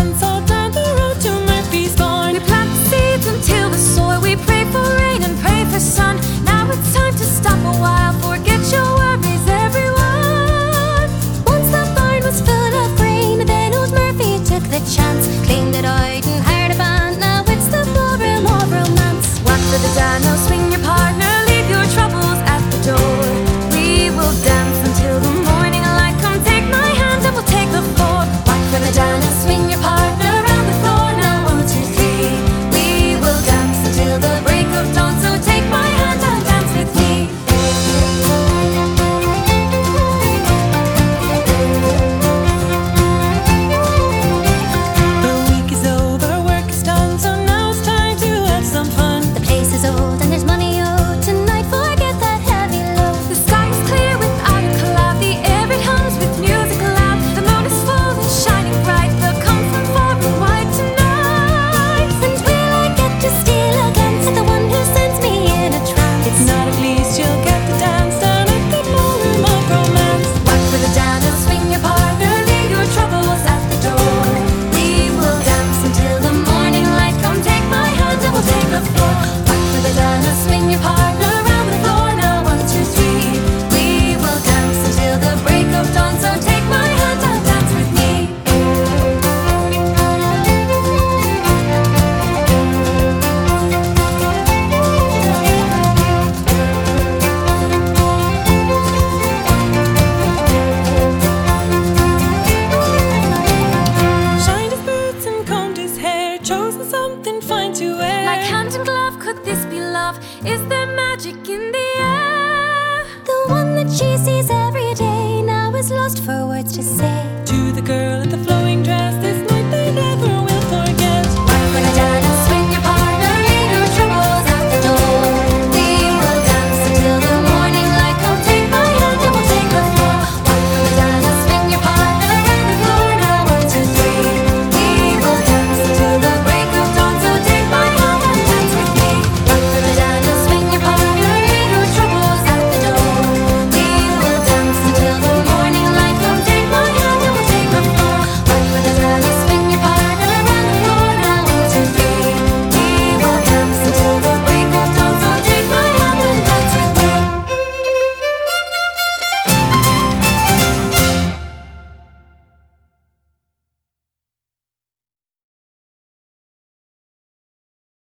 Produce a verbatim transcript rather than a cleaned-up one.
months all down the road to Murphy's barn. We plant the seeds until the soil. We pray for rain and pray for sun. Now it's time to stop a while. Forget your worries, everyone. Once that barn was full of grain, then old Murphy took the chance.